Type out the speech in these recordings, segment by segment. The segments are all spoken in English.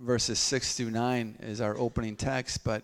verses 6 through 9 is our opening text, but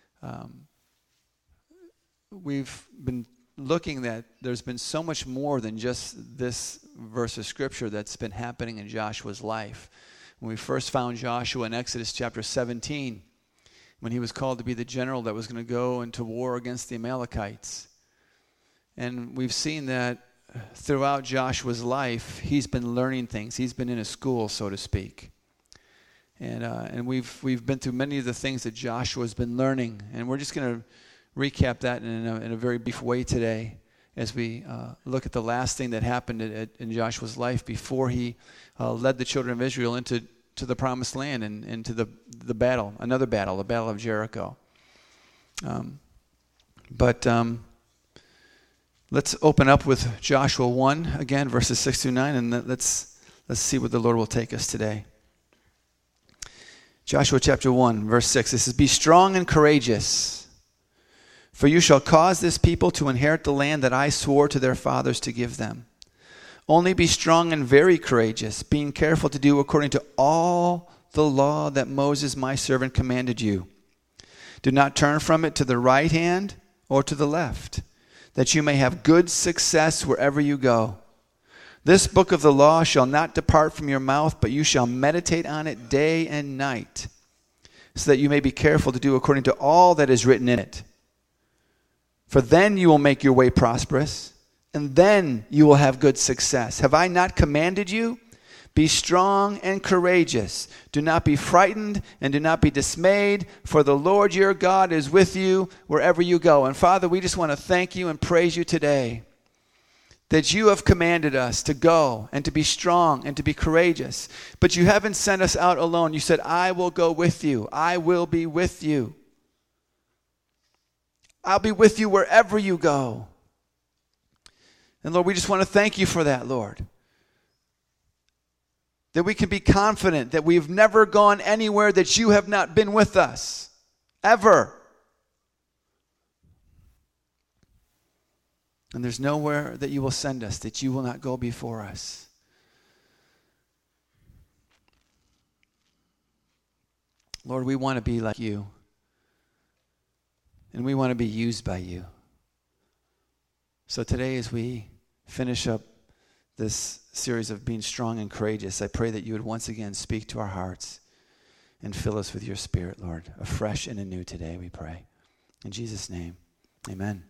we've been looking that there's been so much more than just this verse of Scripture that's been happening in Joshua's life. When we first found Joshua in Exodus chapter 17, when he was called to be the general that was going to go into war against the Amalekites. And we've seen that throughout Joshua's life, he's been learning things. He's been in a school, so to speak. And we've been through many of the things that Joshua's been learning. And we're just going to recap that in a very brief way today as we look at the last thing that happened in Joshua's life before he led the children of Israel into the promised land and into the battle, the battle of Jericho. Let's open up with Joshua 1 again, verses 6 through 9, and let's see what the Lord will take us today. Joshua chapter 1, verse 6, it says, "Be strong and courageous, for you shall cause this people to inherit the land that I swore to their fathers to give them. Only be strong and very courageous, being careful to do according to all the law that Moses my servant commanded you. Do not turn from it to the right hand or to the left, that you may have good success wherever you go. This book of the law shall not depart from your mouth, but you shall meditate on it day and night, so that you may be careful to do according to all that is written in it. For then you will make your way prosperous, and then you will have good success. Have I not commanded you? Be strong and courageous. Do not be frightened and do not be dismayed, for the Lord your God is with you wherever you go." And Father, we just want to thank you and praise you today that you have commanded us to go and to be strong and to be courageous. But you haven't sent us out alone. You said, "I will go with you. I will be with you. I'll be with you wherever you go." And Lord, we just want to thank you for that, Lord. That we can be confident that we've never gone anywhere that you have not been with us. Ever. And there's nowhere that you will send us that you will not go before us. Lord, we want to be like you. And we want to be used by you. So today as we finish up this series of being strong and courageous, I pray that you would once again speak to our hearts and fill us with your Spirit, Lord, afresh and anew today, we pray. In Jesus' name, amen.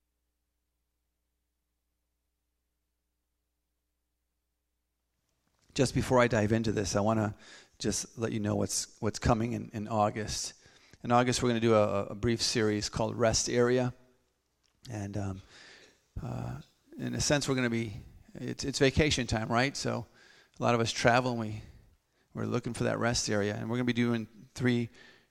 Just before I dive into this, I want to just let you know what's coming in August. In August, we're going to do a brief series called Rest Area. And in a sense, we're going to be, it's vacation time, right? So a lot of us travel and we're looking for that rest area. And we're going to be doing three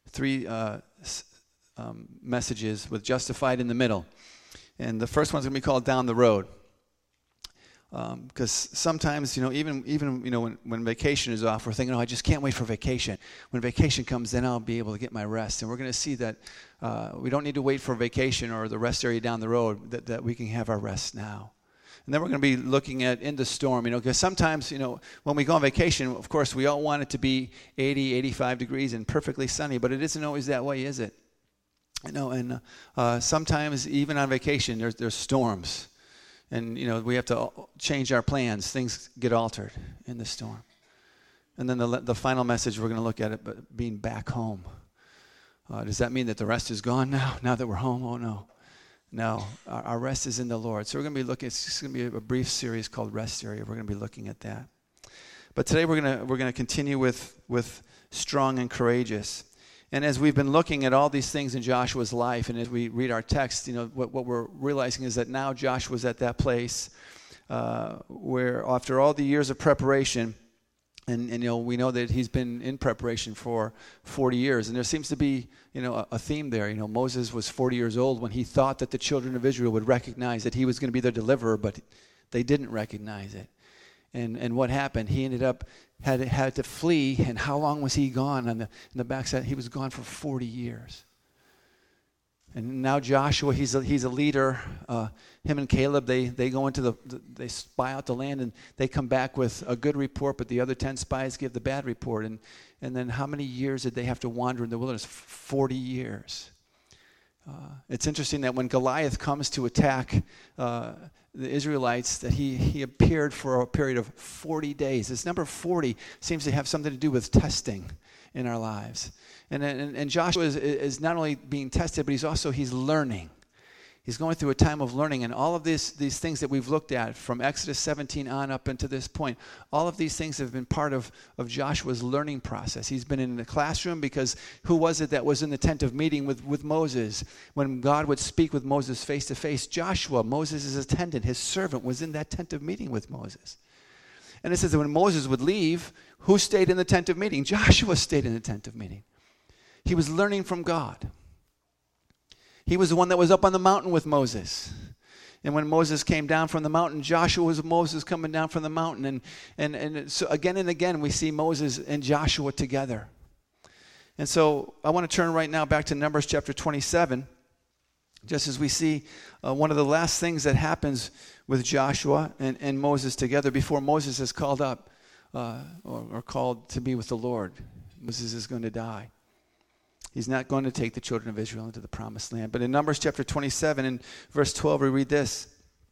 messages with Justified in the middle. And the first one's going to be called Down the Road. Because sometimes, even when vacation is off, we're thinking, I just can't wait for vacation. When vacation comes, then I'll be able to get my rest. And we're going to see that we don't need to wait for vacation or the rest area down the road, that we can have our rest now. And then we're going to be looking at in the storm, because sometimes, when we go on vacation, of course, we all want it to be 80, 85 degrees and perfectly sunny, but it isn't always that way, is it? And sometimes even on vacation, there's storms. And, we have to change our plans. Things get altered in the storm. And then the final message, we're going to look at it, but being back home. Does that mean that the rest is gone now that we're home? Oh, no. No, our rest is in the Lord. So we're going to be looking, it's just going to be a brief series called Rest Area. We're going to be looking at that. But today we're going to continue with strong and courageous. And as we've been looking at all these things in Joshua's life, and as we read our text, what we're realizing is that now Joshua's at that place where after all the years of preparation, and we know that he's been in preparation for 40 years, and there seems to be a theme there. Moses was 40 years old when he thought that the children of Israel would recognize that he was going to be their deliverer, but they didn't recognize it. And what happened? He ended up had to flee. And how long was he gone? On the backside, he was gone for 40 years. And now Joshua, he's a leader. Him and Caleb, they go into they spy out the land, and they come back with a good report. But the other 10 spies give the bad report. And then how many years did they have to wander in the wilderness? 40 years. It's interesting that when Goliath comes to attack the Israelites, that he appeared for a period of 40 days. This number 40 seems to have something to do with testing in our lives. And Joshua is not only being tested, but he's learning. He's going through a time of learning, and all of these things that we've looked at from Exodus 17 on up into this point, all of these things have been part of Joshua's learning process. He's been in the classroom because who was it that was in the tent of meeting with Moses? When God would speak with Moses face to face, Joshua, Moses' attendant, his servant, was in that tent of meeting with Moses. And it says that when Moses would leave, who stayed in the tent of meeting? Joshua stayed in the tent of meeting. He was learning from God. He was the one that was up on the mountain with Moses. And when Moses came down from the mountain, Joshua was Moses coming down from the mountain. And so again and again, we see Moses and Joshua together. And so I want to turn right now back to Numbers chapter 27, just as we see one of the last things that happens with Joshua and Moses together before Moses is called up or called to be with the Lord. Moses is going to die. He's not going to take the children of Israel into the promised land. But in Numbers chapter 27 and verse 12, we read this.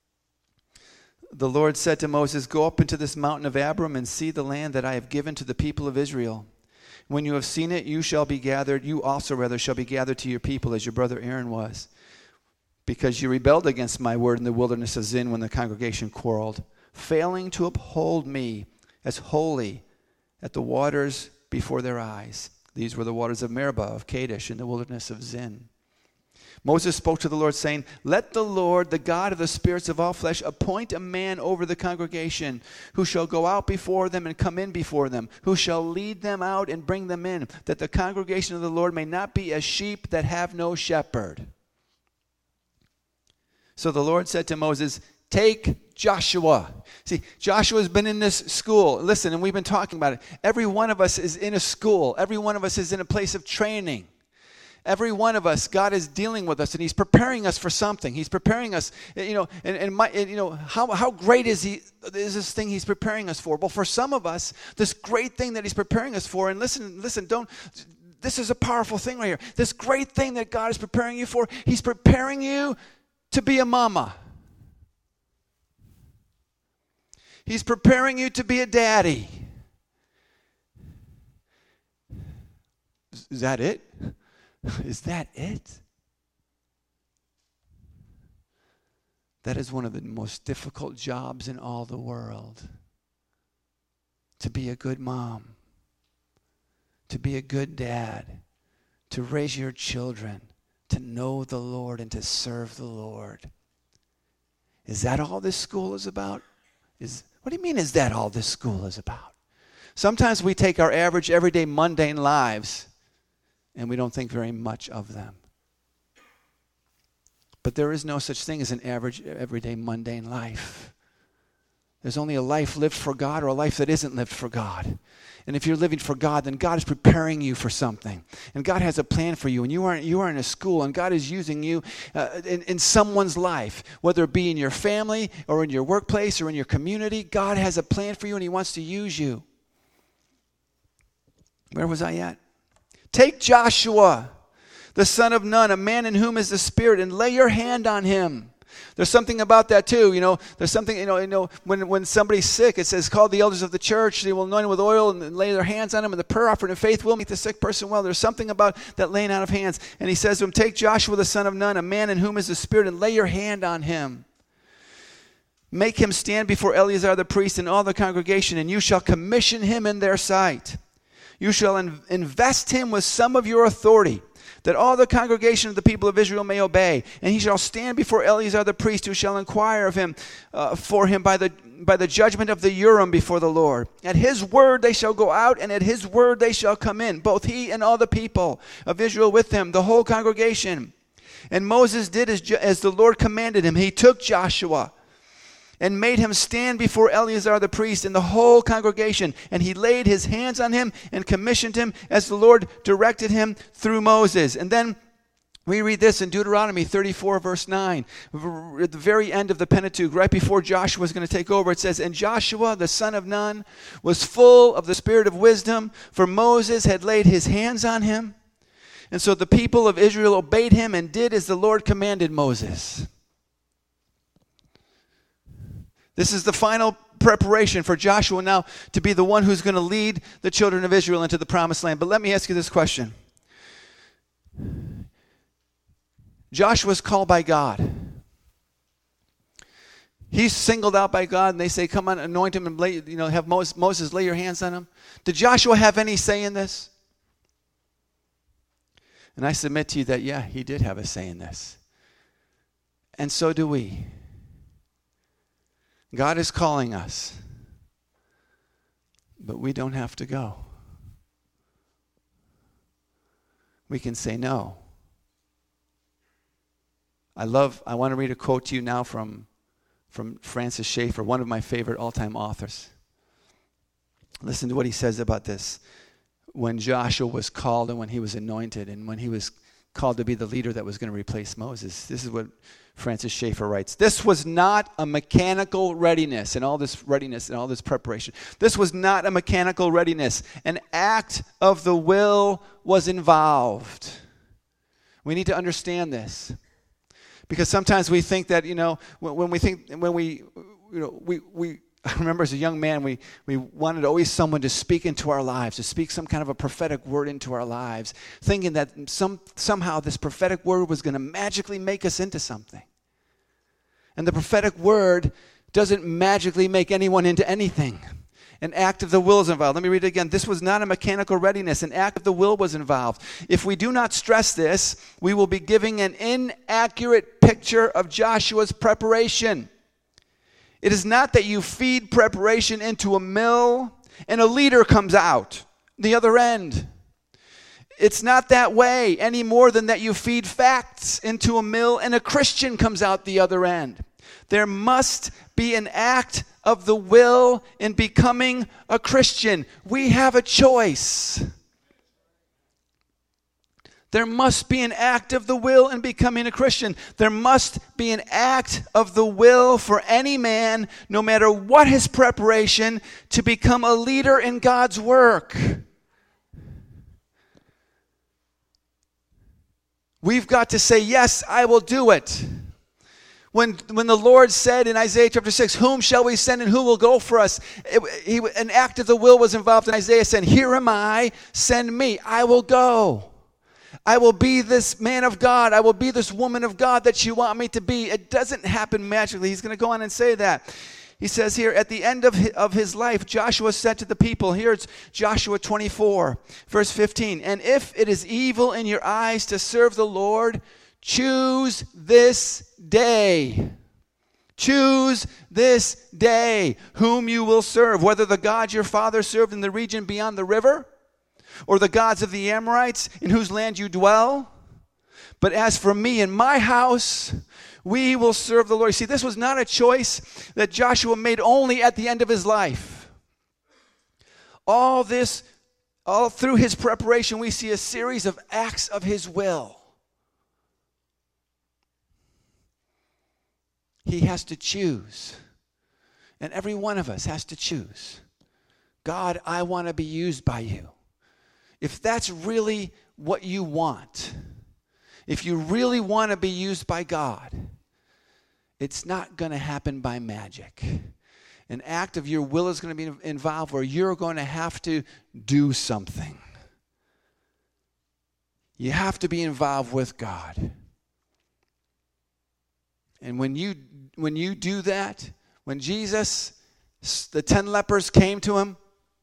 The Lord said to Moses, "Go up into this mountain of Abram and see the land that I have given to the people of Israel. When you have seen it, you also shall be gathered to your people as your brother Aaron was. Because you rebelled against my word in the wilderness of Zin when the congregation quarreled, failing to uphold me as holy at the waters before their eyes." These were the waters of Meribah, of Kadesh, in the wilderness of Zin. Moses spoke to the Lord, saying, "Let the Lord, the God of the spirits of all flesh, appoint a man over the congregation, who shall go out before them and come in before them, who shall lead them out and bring them in, that the congregation of the Lord may not be as sheep that have no shepherd." So the Lord said to Moses, "Take Joshua." See, Joshua's been in this school. Listen, and we've been talking about it. Every one of us is in a school. Every one of us is in a place of training. Every one of us, God is dealing with us, and He's preparing us for something. He's preparing us, how great is this thing He's preparing us for? Well, for some of us, this great thing that He's preparing us for, and listen, this is a powerful thing right here. This great thing that God is preparing you for, He's preparing you to be a mama. He's preparing you to be a daddy. Is that it? Is that it? That is one of the most difficult jobs in all the world. To be a good mom. To be a good dad. To raise your children. To know the Lord and to serve the Lord. Is that all this school is about? What do you mean, is that all this school is about? Sometimes we take our average, everyday, mundane lives and we don't think very much of them. But there is no such thing as an average, everyday, mundane life. There's only a life lived for God or a life that isn't lived for God. And if you're living for God, then God is preparing you for something. And God has a plan for you. And you are in a school, and God is using you in someone's life, whether it be in your family or in your workplace or in your community. God has a plan for you, and He wants to use you. Where was I at? Take Joshua, the son of Nun, a man in whom is the Spirit, and lay your hand on him. There's something about that too, There's something, when somebody's sick, it says, call the elders of the church. They will anoint him with oil and lay their hands on him, and the prayer offering of faith will make the sick person well. There's something about that laying out of hands. And he says to him, take Joshua the son of Nun, a man in whom is the Spirit, and lay your hand on him. Make him stand before Eleazar the priest and all the congregation, and you shall commission him in their sight. You shall invest him with some of your authority, that all the congregation of the people of Israel may obey. And he shall stand before Eleazar the priest, who shall inquire of him for him by the judgment of the Urim before the Lord. At his word they shall go out, and at his word they shall come in, both he and all the people of Israel with him, the whole congregation. And Moses did as the Lord commanded him. He took Joshua and made him stand before Eleazar the priest and the whole congregation. And he laid his hands on him and commissioned him as the Lord directed him through Moses. And then We read this in Deuteronomy 34, verse 9. At the very end of the Pentateuch, right before Joshua was going to take over, it says, "And Joshua, the son of Nun, was full of the spirit of wisdom, for Moses had laid his hands on him. And so the people of Israel obeyed him and did as the Lord commanded Moses." This is the final preparation for Joshua now to be the one who's going to lead the children of Israel into the promised land. But let me ask you this question. Joshua's called by God. He's singled out by God, and they say, "Come on, anoint him and have Moses lay your hands on him." Did Joshua have any say in this? And I submit to you that, yeah, he did have a say in this. And so do we. God is calling us, but we don't have to go. We can say no. I want to read a quote to you now from Francis Schaeffer, one of my favorite all-time authors. Listen to what he says about this. When Joshua was called and when he was anointed and when he was called to be the leader that was going to replace Moses. This is what Francis Schaeffer writes. "This was not a mechanical readiness," and all this readiness and all this preparation. "This was not a mechanical readiness. An act of the will was involved." We need to understand this. Because sometimes we think that, I remember as a young man, we wanted always someone to speak into our lives, to speak some kind of a prophetic word into our lives, thinking that somehow this prophetic word was going to magically make us into something. And the prophetic word doesn't magically make anyone into anything. An act of the will is involved. Let me read it again. "This was not a mechanical readiness. An act of the will was involved. If we do not stress this, we will be giving an inaccurate picture of Joshua's preparation. It is not that you feed preparation into a mill and a leader comes out the other end. It's not that way any more than that you feed facts into a mill and a Christian comes out the other end. There must be an act of the will in becoming a Christian. We have a choice. There must be an act of the will in becoming a Christian. There must be an act of the will for any man, no matter what his preparation, to become a leader in God's work. We've got to say, "Yes, I will do it." When the Lord said in Isaiah chapter 6, "Whom shall we send and who will go for us?" An act of the will was involved in Isaiah saying, "Here am I, send me, I will go. I will be this man of God. I will be this woman of God that you want me to be." It doesn't happen magically. He's going to go on and say that. He says here, at the end of his life, Joshua said to the people, here it's Joshua 24, verse 15, "And if it is evil in your eyes to serve the Lord, choose this day." Choose this day whom you will serve, whether the gods your father served in the region beyond the river, or the gods of the Amorites in whose land you dwell. But as for me and my house, we will serve the Lord. You see, this was not a choice that Joshua made only at the end of his life. All through his preparation, we see a series of acts of his will. He has to choose. And every one of us has to choose. God, I want to be used by you. If that's really what you want, if you really want to be used by God, it's not going to happen by magic. An act of your will is going to be involved where you're going to have to do something. You have to be involved with God. And when you do that, when Jesus, the 10 lepers came to him,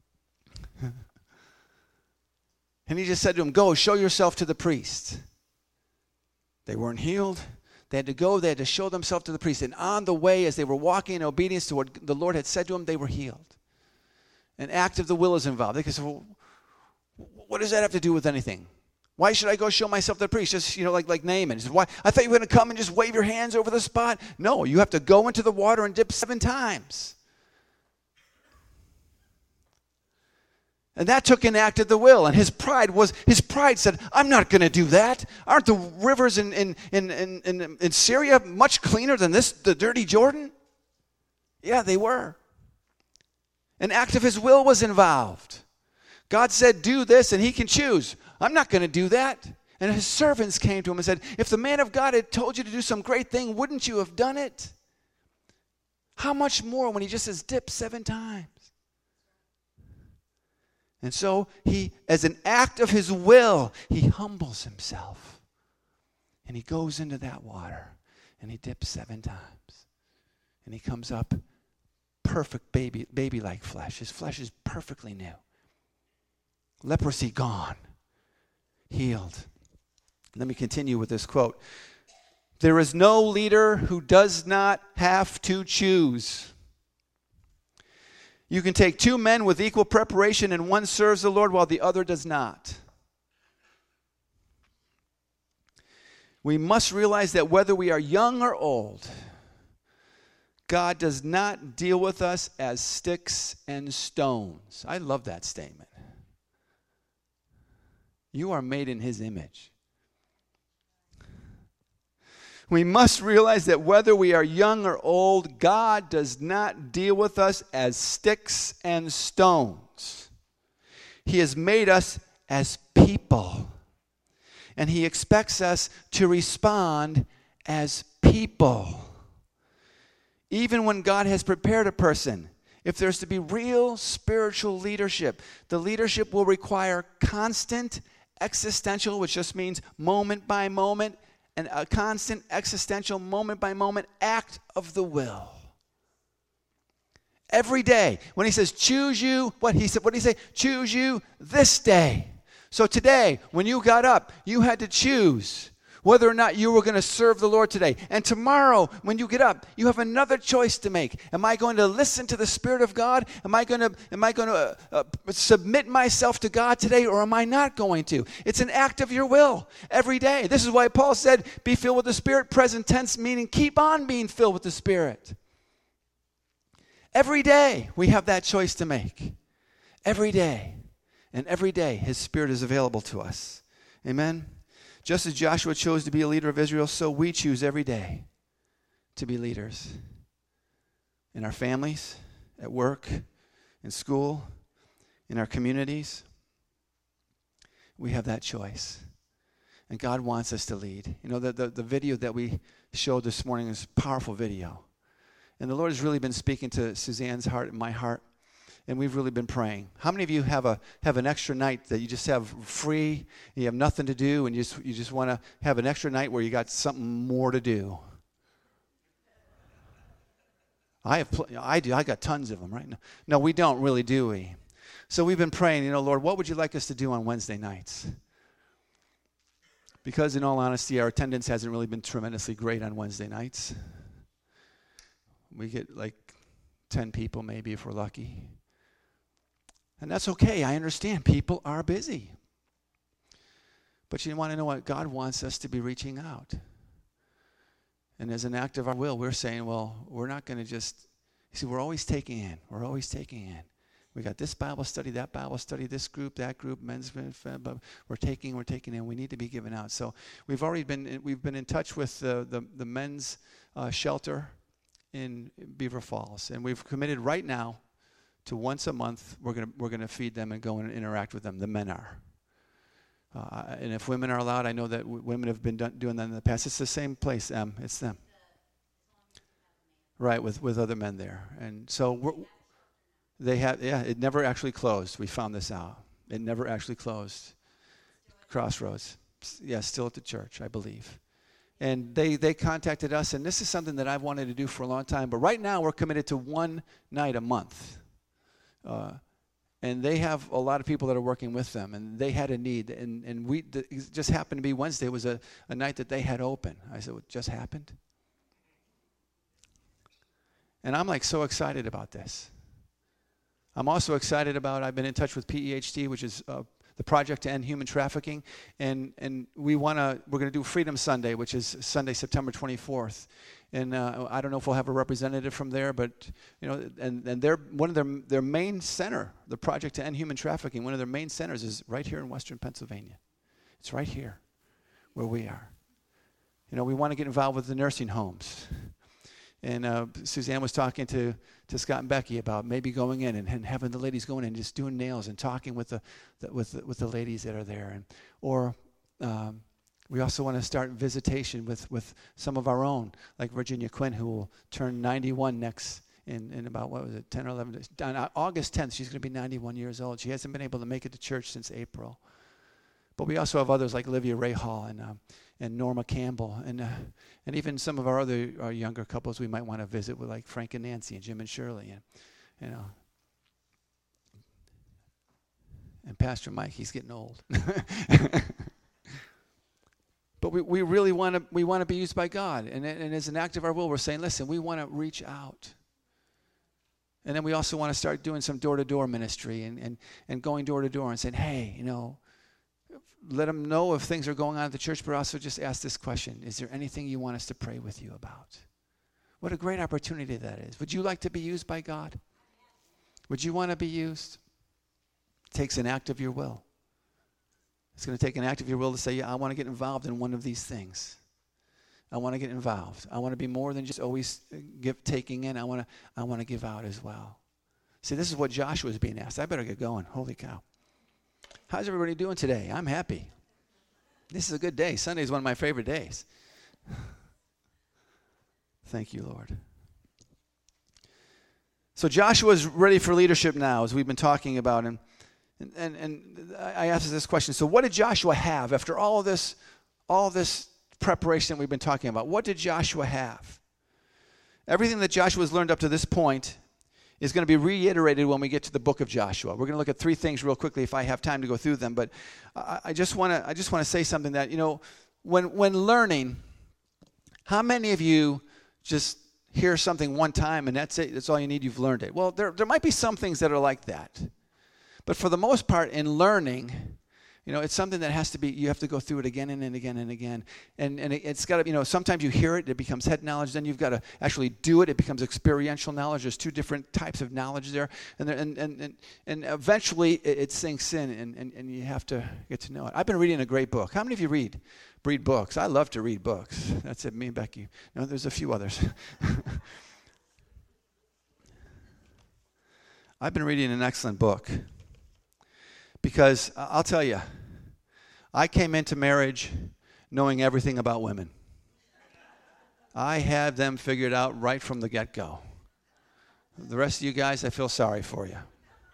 and he just said to them, "Go, show yourself to the priest." They weren't healed. They had to go. They had to show themselves to the priest. And on the way, as they were walking in obedience to what the Lord had said to them, they were healed. An act of the will is involved. They could say, "Well, what does that have to do with anything? Why should I go show myself to the priest?" Just, like Naaman. He said, "Why? I thought you were going to come and just wave your hands over the spot." No, you have to go into the water and dip 7 times. And that took an act of the will. And his pride said, I'm not going to do that. Aren't the rivers in Syria much cleaner than the dirty Jordan? Yeah, they were. An act of his will was involved. God said, do this, and he can choose. I'm not going to do that. And his servants came to him and said, if the man of God had told you to do some great thing, wouldn't you have done it? How much more when he just says, dip 7 times? And so he, as an act of his will, he humbles himself. And he goes into that water, and he dips 7 times. And he comes up perfect baby-like flesh. His flesh is perfectly new. Leprosy gone. Healed. Let me continue with this quote. There is no leader who does not have to choose. You can take 2 men with equal preparation and one serves the Lord while the other does not. We must realize that whether we are young or old, God does not deal with us as sticks and stones. I love that statement. You are made in his image. We must realize that whether we are young or old, God does not deal with us as sticks and stones. He has made us as people. And he expects us to respond as people. Even when God has prepared a person, if there's to be real spiritual leadership, the leadership will require constant existential, which just means moment by moment, and a constant existential moment by moment act of the will. Every day, when he says choose you, what did he say? Choose you this day. So today, when you got up, you had to choose whether or not you were going to serve the Lord today. And tomorrow, when you get up, you have another choice to make. Am I going to listen to the Spirit of God? Am I going to submit myself to God today, or am I not going to? It's an act of your will every day. This is why Paul said, be filled with the Spirit, present tense, meaning keep on being filled with the Spirit. Every day, we have that choice to make. Every day. And every day, his Spirit is available to us. Amen? Just as Joshua chose to be a leader of Israel, so we choose every day to be leaders. In our families, at work, in school, in our communities. We have that choice. And God wants us to lead. You know, the video that we showed this morning is a powerful video. And the Lord has really been speaking to Suzanne's heart and my heart. And we've really been praying. How many of you have an extra night that you just have free, you have nothing to do, and you just want to have an extra night where you got something more to do? I do. I got tons of them right now. No, we don't really, do we? So we've been praying, Lord, what would you like us to do on Wednesday nights? Because in all honesty, our attendance hasn't really been tremendously great on Wednesday nights. We get like 10 people maybe if we're lucky. And that's okay. I understand. People are busy. But you want to know what? God wants us to be reaching out. And as an act of our will, we're saying, well, we're not going to just, we're always taking in. We're always taking in. We got this Bible study, that Bible study, this group, that group, men's, we're taking in. We need to be giving out. So we've been in touch with the men's shelter in Beaver Falls. And we've committed right now to once a month, we're gonna feed them and go and interact with them. The men are, and if women are allowed, I know that women have been doing that in the past. It's the same place, it's them, right? With other men there, and so it never actually closed. We found this out. It never actually closed. Crossroads, still at the church, I believe. And they contacted us, and this is something that I've wanted to do for a long time. But right now, we're committed to one night a month. And they have a lot of people that are working with them, and they had a need, and it just happened to be Wednesday was a night that they had open. I said, "What just happened?" And I'm like so excited about this. I'm also excited about, I've been in touch with PEHT, which is the the Project to End Human Trafficking, and we're going to do Freedom Sunday, which is Sunday, September 24th. And I don't know if we'll have a representative from there, but and they're one of their main center, the Project to End Human Trafficking. One of their main centers is right here in Western Pennsylvania. It's right here, where we are. We want to get involved with the nursing homes, and Suzanne was talking to Scott and Becky about maybe going in and having the ladies going in and just doing nails and talking with the ladies that are there, or. We also want to start visitation with some of our own, like Virginia Quinn, who will turn 91 next in about, 10 or 11 days. On August 10th, she's going to be 91 years old. She hasn't been able to make it to church since April. But we also have others like Livia Rahal and Norma Campbell, and even some of our younger couples we might want to visit with, like Frank and Nancy and Jim and Shirley, and Pastor Mike. He's getting old. But we really want to be used by God, and as an act of our will, we're saying, listen, we want to reach out, and then we also want to start doing some door-to-door ministry and going door to door and saying, hey, let them know if things are going on at the church, but also just ask this question: is there anything you want us to pray with you about? What a great opportunity that is! Would you like to be used by God? Would you want to be used? It takes an act of your will. It's going to take an act of your will to say, yeah, I want to get involved in one of these things. I want to get involved. I want to be more than just always taking in. I want to give out as well. See, this is what Joshua is being asked. I better get going. Holy cow. How's everybody doing today? I'm happy. This is a good day. Sunday is one of my favorite days. Thank you, Lord. So Joshua's ready for leadership now, as we've been talking about. And I asked this question. So what did Joshua have after all this preparation that we've been talking about? What did Joshua have? Everything that Joshua has learned up to this point is going to be reiterated when we get to the book of Joshua. We're going to look at three things real quickly if I have time to go through them. But I just want to say something that, when learning, how many of you just hear something one time and that's it, that's all you need, you've learned it? Well, there might be some things that are like that. But for the most part, in learning, it's something that has to be, you have to go through it again and again and again. And it's got to, sometimes you hear it, it becomes head knowledge. Then you've got to actually do it. It becomes experiential knowledge. There's two different types of knowledge there. And eventually it sinks in, and you have to get to know it. I've been reading a great book. How many of you read books? I love to read books. That's it, me and Becky. No, there's a few others. I've been reading an excellent book. Because I'll tell you, I came into marriage knowing everything about women. I had them figured out right from the get-go. The rest of you guys, I feel sorry for you.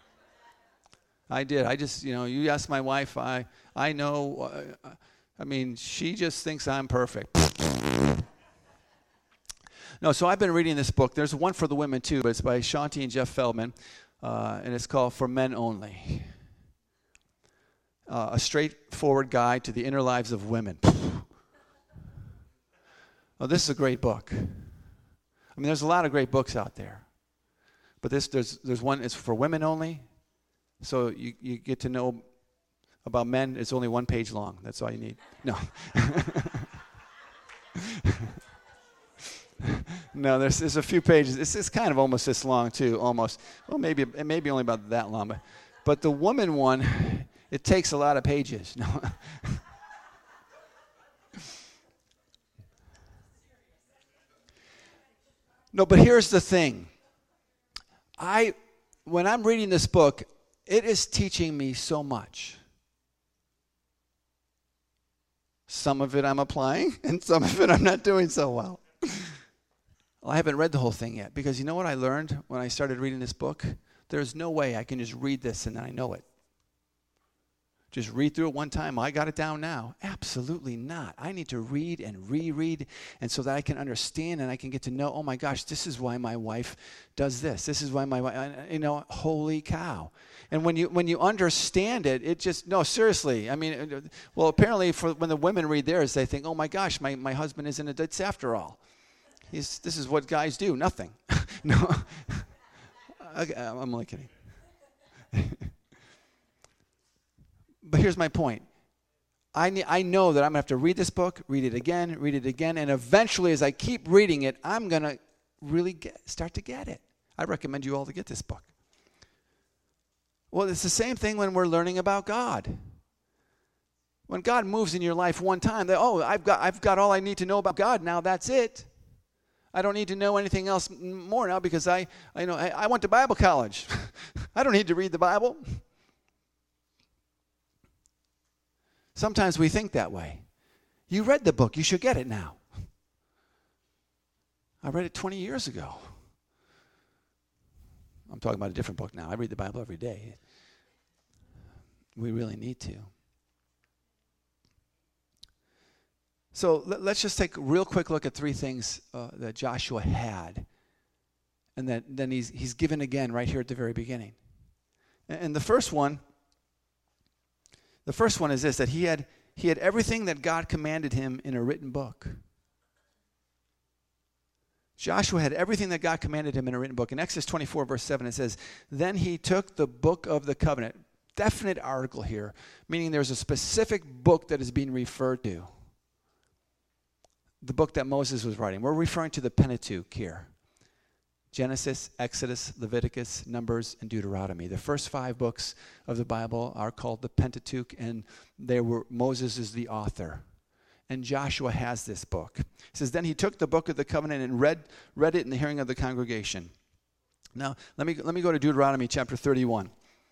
I did. I just, you ask my wife, I know, she just thinks I'm perfect. No, so I've been reading this book. There's one for the women too, but it's by Shaunti and Jeff Feldman, and it's called For Men Only. A straightforward guide to the inner lives of women. Oh, this is a great book. There's a lot of great books out there, but there's one. It's for women only, so you get to know about men. It's only one page long. That's all you need. No. No, there's a few pages. It's kind of almost this long too. Almost. Well, maybe only about that long, but the woman one. It takes a lot of pages. No. No, but here's the thing. When I'm reading this book, it is teaching me so much. Some of it I'm applying, and some of it I'm not doing so well. Well, I haven't read the whole thing yet, because you know what I learned when I started reading this book? There's no way I can just read this and then I know it. Just read through it one time. I got it down now. Absolutely not. I need to read and reread, and so that I can understand and I can get to know, oh my gosh, this is why my wife does this. This is why my wife, holy cow. And when you understand it, it just, no, seriously. Well, apparently when the women read theirs, they think, oh my gosh, my husband isn't a ditz after all. This is what guys do, nothing. No. Okay, I'm only kidding. But here's my point. I know that I'm going to have to read this book, read it again, and eventually as I keep reading it, I'm going to really start to get it. I recommend you all to get this book. Well, it's the same thing when we're learning about God. When God moves in your life one time, I've got all I need to know about God. Now that's it. I don't need to know anything else more now because I went to Bible college. I don't need to read the Bible. Sometimes we think that way. You read the book. You should get it now. I read it 20 years ago. I'm talking about a different book now. I read the Bible every day. We really need to. So let's just take a real quick look at three things that Joshua had. And that then he's given again right here at the very beginning. And the first one is this, that he had everything that God commanded him in a written book. Joshua had everything that God commanded him in a written book. In Exodus 24, verse 7, it says, then he took the book of the covenant. Definite article here, meaning there's a specific book that is being referred to. The book that Moses was writing. We're referring to the Pentateuch here. Genesis, Exodus, Leviticus, Numbers, and Deuteronomy. The first 5 books of the Bible are called the Pentateuch, and Moses is the author. And Joshua has this book. It says, then he took the book of the covenant and read it in the hearing of the congregation. Now, let me go to Deuteronomy chapter 31.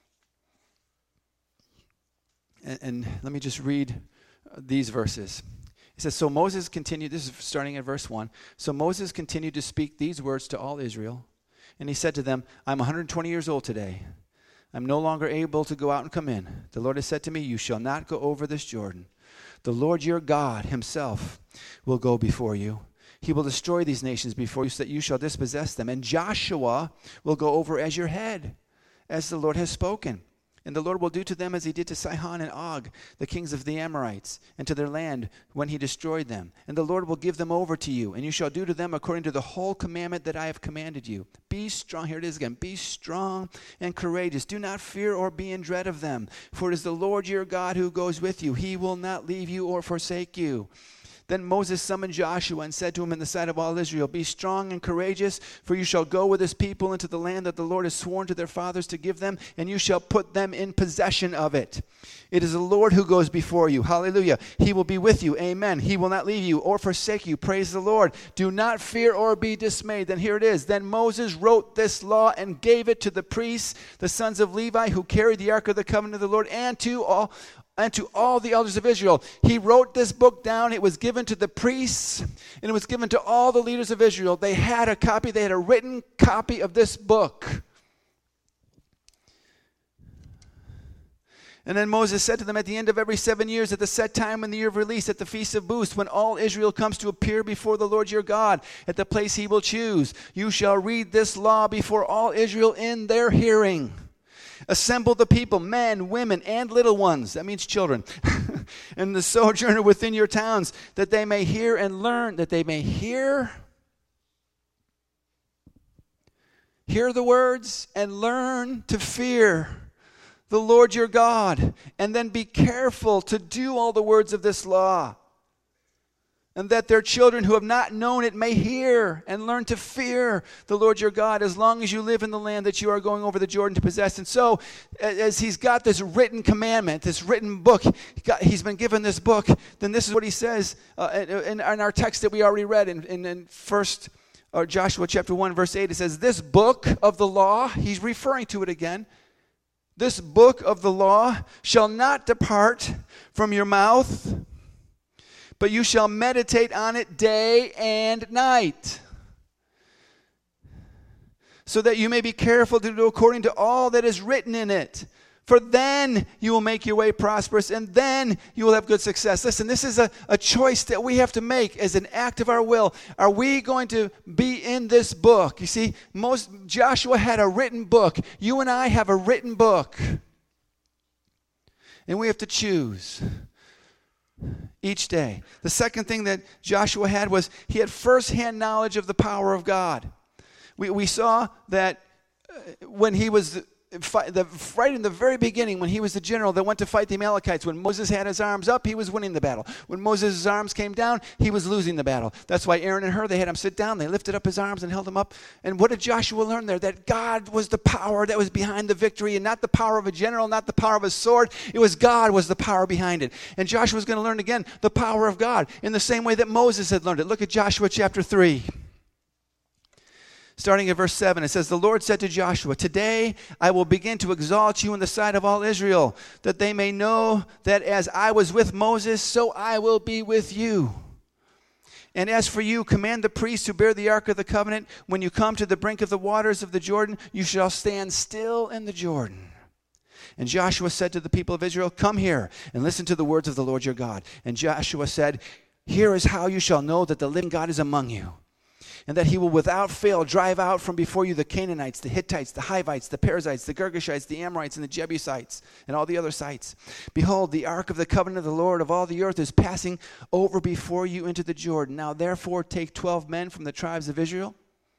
And let me just read these verses. It says, so Moses continued, this is starting at verse 1. So Moses continued to speak these words to all Israel. And he said to them, I'm 120 years old today. I'm no longer able to go out and come in. The Lord has said to me, you shall not go over this Jordan. The Lord your God himself will go before you. He will destroy these nations before you so that you shall dispossess them. And Joshua will go over as your head, as the Lord has spoken. And the Lord will do to them as he did to Sihon and Og, the kings of the Amorites, and to their land when he destroyed them. And the Lord will give them over to you, and you shall do to them according to the whole commandment that I have commanded you. Be strong, here it is again, be strong and courageous. Do not fear or be in dread of them, for it is the Lord your God who goes with you. He will not leave you or forsake you. Then Moses summoned Joshua and said to him in the sight of all Israel, be strong and courageous, for you shall go with this people into the land that the Lord has sworn to their fathers to give them, and you shall put them in possession of it. It is the Lord who goes before you. Hallelujah. He will be with you. Amen. He will not leave you or forsake you. Praise the Lord. Do not fear or be dismayed. Then here it is. Then Moses wrote this law and gave it to the priests, the sons of Levi, who carried the ark of the covenant of the Lord, and to all the elders of Israel. He wrote this book down. It was given to the priests, and it was given to all the leaders of Israel. They had a copy. They had a written copy of this book. And then Moses said to them, at the end of every 7 years, at the set time in the year of release, at the Feast of Booths, when all Israel comes to appear before the Lord your God, at the place he will choose, you shall read this law before all Israel in their hearing. Assemble the people, men, women, and little ones, that means children, and the sojourner within your towns, that they may hear and learn, that they may hear the words and learn to fear the Lord your God, and then be careful to do all the words of this law, and that their children who have not known it may hear and learn to fear the Lord your God as long as you live in the land that you are going over the Jordan to possess. And so, as he's got this written commandment, this written book, he's been given this book, then this is what he says in our text that we already read in Joshua chapter 1, verse 8. It says, this book of the law, he's referring to it again, this book of the law shall not depart from your mouth, but you shall meditate on it day and night, so that you may be careful to do according to all that is written in it. For then you will make your way prosperous, and then you will have good success. Listen, this is a choice that we have to make as an act of our will. Are we going to be in this book? You see, Joshua had a written book. You and I have a written book. And we have to choose each day. The second thing that Joshua had was he had firsthand knowledge of the power of God. We saw that when he was right in the very beginning, when he was the general that went to fight the Amalekites, when Moses had his arms up, he was winning the battle. When Moses' arms came down, he was losing the battle. That's why Aaron and Hur, they had him sit down. They lifted up his arms and held him up. And what did Joshua learn there? That God was the power that was behind the victory, and not the power of a general, not the power of a sword. It was God was the power behind it. And Joshua was going to learn again the power of God in the same way that Moses had learned it. Look at Joshua chapter 3. Starting at verse 7, it says, "The Lord said to Joshua, 'Today I will begin to exalt you in the sight of all Israel, that they may know that as I was with Moses, so I will be with you. And as for you, command the priests who bear the ark of the covenant, when you come to the brink of the waters of the Jordan, you shall stand still in the Jordan.' And Joshua said to the people of Israel, 'Come here and listen to the words of the Lord your God.' And Joshua said, 'Here is how you shall know that the living God is among you, and that he will without fail drive out from before you the Canaanites, the Hittites, the Hivites, the Perizzites, the Girgashites, the Amorites, and the Jebusites, and all the other sites. Behold, the ark of the covenant of the Lord of all the earth is passing over before you into the Jordan. Now therefore take 12 men from the tribes of Israel,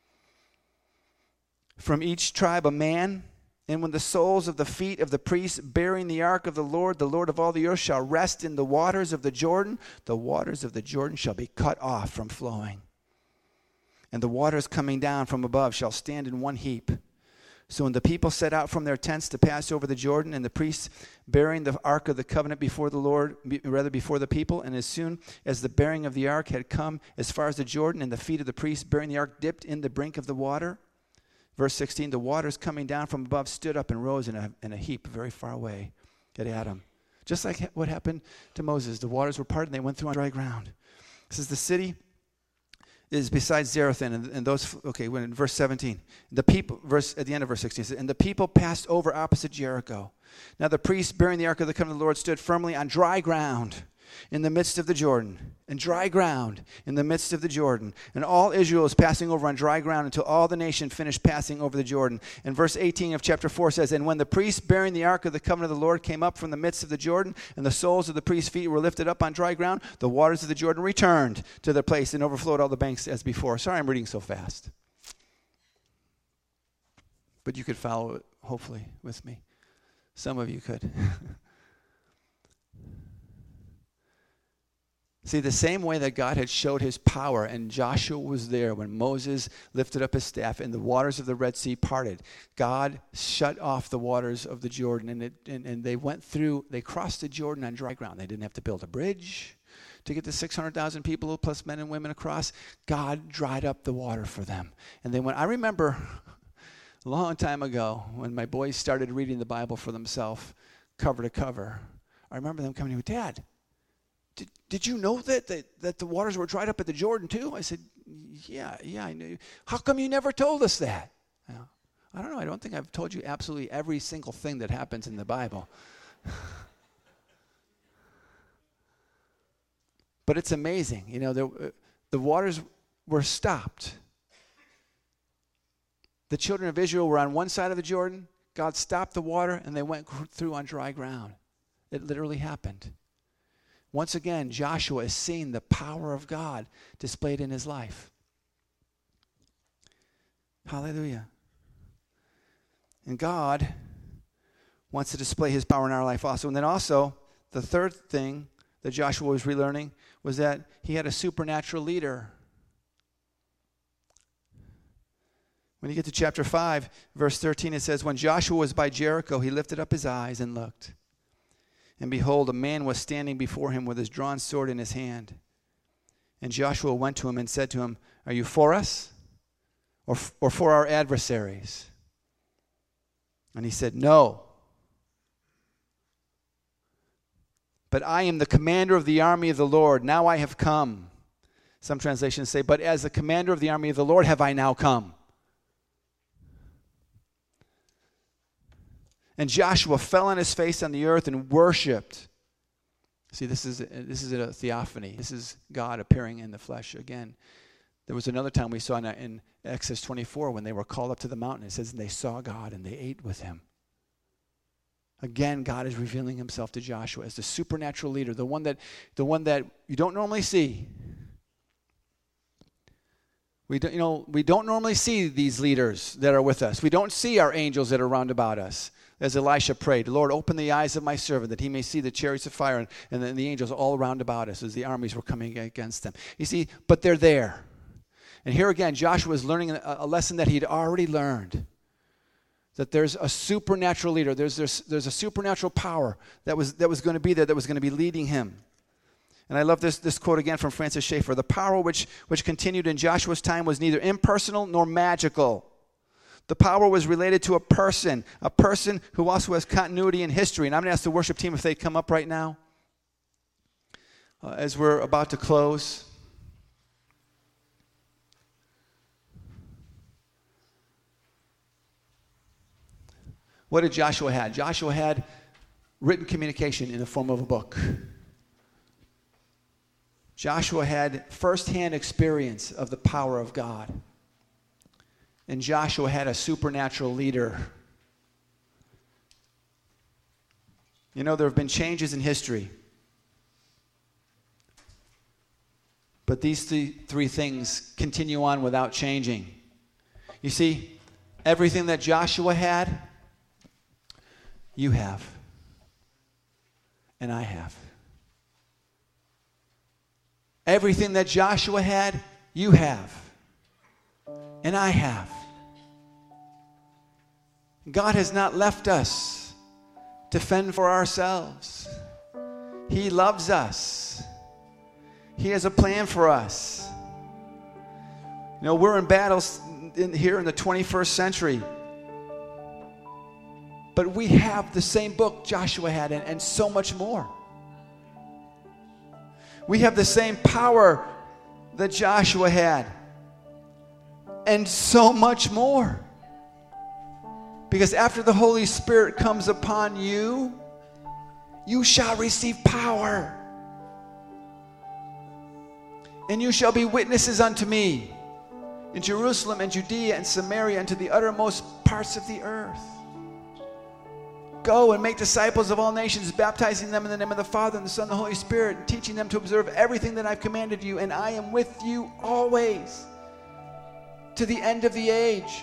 from each tribe a man, and when the soles of the feet of the priests bearing the ark of the Lord of all the earth, shall rest in the waters of the Jordan shall be cut off from flowing. And the waters coming down from above shall stand in one heap. So when the people set out from their tents to pass over the Jordan, and the priests bearing the ark of the covenant before the people, and as soon as the bearing of the ark had come as far as the Jordan, and the feet of the priests bearing the ark dipped in the brink of the water," verse 16, "the waters coming down from above stood up and rose in a heap very far away at Adam." Just like what happened to Moses. The waters were parted and they went through on dry ground. This is the city is besides Zarethan, and those, okay, when in verse 17, at the end of verse 16, it says, "And the people passed over opposite Jericho. Now the priests bearing the ark of the covenant of the Lord stood firmly on dry ground in the midst of the Jordan." And dry ground in the midst of the Jordan. And all Israel was passing over on dry ground until all the nation finished passing over the Jordan. And verse 18 of chapter 4 says, "And when the priests bearing the ark of the covenant of the Lord came up from the midst of the Jordan, and the soles of the priests' feet were lifted up on dry ground, the waters of the Jordan returned to their place and overflowed all the banks as before." Sorry, I'm reading so fast. But you could follow it, hopefully, with me. Some of you could. See, the same way that God had showed his power, and Joshua was there when Moses lifted up his staff and the waters of the Red Sea parted, God shut off the waters of the Jordan, and they crossed the Jordan on dry ground. They didn't have to build a bridge to get the 600,000 people plus men and women across. God dried up the water for them. And then I remember a long time ago when my boys started reading the Bible for themselves, cover to cover, I remember them coming to me, "Dad, did you know that the waters were dried up at the Jordan too?" I said, yeah, I knew. "How come you never told us that?" I don't know. I don't think I've told you absolutely every single thing that happens in the Bible. But it's amazing. You know, the waters were stopped. The children of Israel were on one side of the Jordan. God stopped the water, and they went through on dry ground. It literally happened. Once again, Joshua is seeing the power of God displayed in his life. Hallelujah. And God wants to display his power in our life also. And then also, the third thing that Joshua was relearning was that he had a supernatural leader. When you get to chapter 5, verse 13, it says, "When Joshua was by Jericho, he lifted up his eyes and looked. And behold, a man was standing before him with his drawn sword in his hand. And Joshua went to him and said to him, 'Are you for us or for our adversaries?' And he said, 'No. But I am the commander of the army of the Lord. Now I have come.' Some translations say, 'But as the commander of the army of the Lord have I now come.' And Joshua fell on his face on the earth and worshipped." See, this is a theophany. This is God appearing in the flesh again. There was another time we saw in Exodus 24 when they were called up to the mountain. It says, "And they saw God and they ate with him." Again, God is revealing himself to Joshua as the supernatural leader, the one that you don't normally see. We don't normally see these leaders that are with us. We don't see our angels that are round about us. As Elisha prayed, Lord, open the eyes of my servant that he may see the chariots of fire and then the angels all around about us as the armies were coming against them. You see, but they're there. And here again, Joshua is learning a lesson that he'd already learned. That there's a supernatural leader. There's a supernatural power that was going to be there, that was going to be leading him. And I love this quote again from Francis Schaeffer. The power which continued in Joshua's time was neither impersonal nor magical. The power was related to a person who also has continuity in history. And I'm going to ask the worship team if they'd come up right now as we're about to close. What did Joshua have? Joshua had written communication in the form of a book. Joshua had firsthand experience of the power of God. And Joshua had a supernatural leader. You know, there have been changes in history. But these three things continue on without changing. You see, everything that Joshua had, you have. And I have. Everything that Joshua had, you have. And I have. God has not left us to fend for ourselves. He loves us. He has a plan for us. You know, we're in battles here in the 21st century. But we have the same book Joshua had and so much more. We have the same power that Joshua had. And so much more. Because after the Holy Spirit comes upon you, you shall receive power. And you shall be witnesses unto me in Jerusalem and Judea and Samaria and to the uttermost parts of the earth. Go and make disciples of all nations, baptizing them in the name of the Father and the Son and the Holy Spirit, and teaching them to observe everything that I've commanded you. And I am with you always to the end of the age.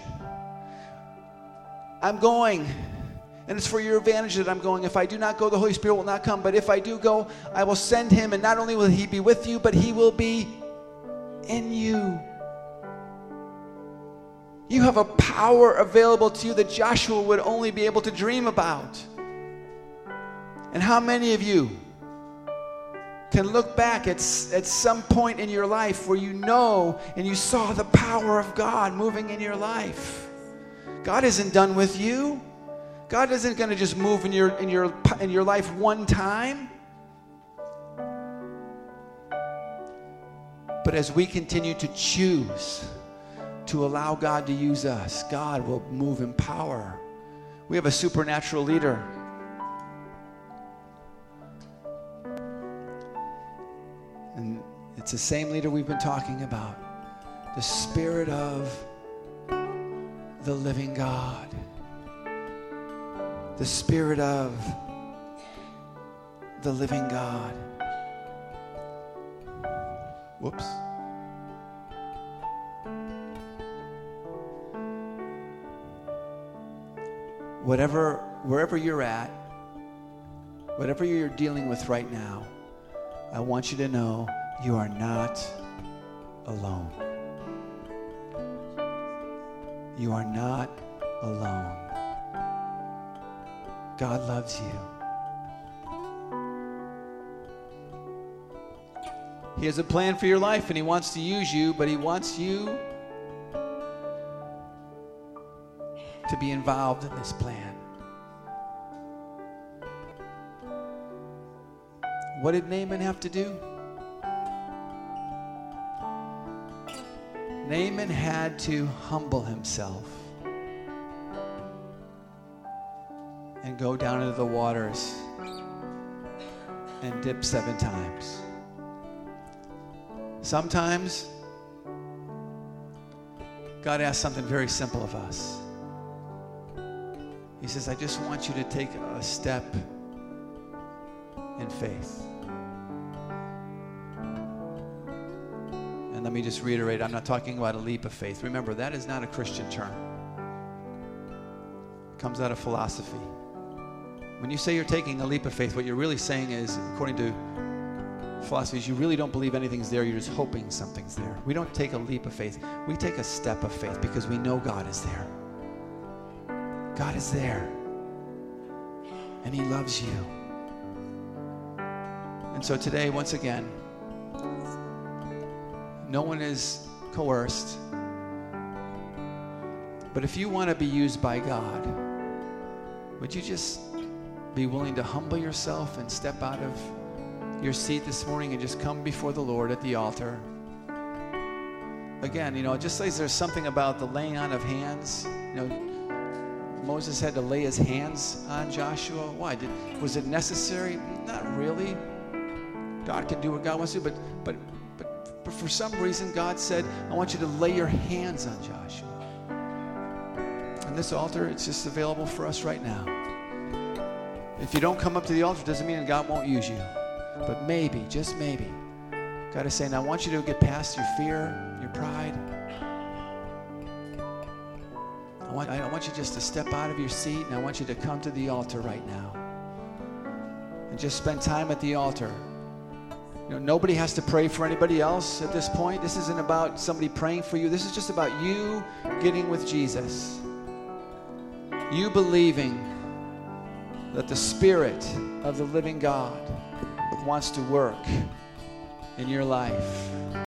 I'm going, and it's for your advantage that I'm going. If I do not go, the Holy Spirit will not come. But if I do go, I will send him, and not only will he be with you, but he will be in you. You have a power available to you that Joshua would only be able to dream about. And how many of you can look back at some point in your life where you know and you saw the power of God moving in your life? God isn't done with you. God isn't going to just move in your life one time. But as we continue to choose to allow God to use us, God will move in power. We have a supernatural leader. And it's the same leader we've been talking about. The Spirit of the living God. The Spirit of the living God. Whoops. Wherever you're at, whatever you're dealing with right now, I want you to know you are not alone. You are not alone. God loves you. He has a plan for your life and he wants to use you, but he wants you to be involved in this plan. What did Naaman have to do? Naaman had to humble himself and go down into the waters and dip 7 times. Sometimes God asks something very simple of us. He says, I just want you to take a step in faith. And And let me just reiterate, I'm not talking about a leap of faith. Remember, that is not a Christian term. It comes out of philosophy. When you say you're taking a leap of faith, what you're really saying is, according to philosophies, you really don't believe anything's there. You're just hoping something's there. We don't take a leap of faith. We take a step of faith because we know God is there. God is there. And He loves you. And so today, once again, no one is coerced. But if you want to be used by God, would you just be willing to humble yourself and step out of your seat this morning and just come before the Lord at the altar? Again, just as there's something about the laying on of hands. Moses had to lay his hands on Joshua. Why? Was it necessary? Not really. God can do what God wants to do, but for some reason God said, I want you to lay your hands on Joshua. And this altar, it's just available for us right now. If you don't come up to the altar, it doesn't mean that God won't use you. But maybe, just maybe, God is saying, I want you to get past your fear, your pride. I want you just to step out of your seat, and I want you to come to the altar right now. And just spend time at the altar. Nobody has to pray for anybody else at this point. This isn't about somebody praying for you. This is just about you getting with Jesus. You believing that the Spirit of the living God wants to work in your life.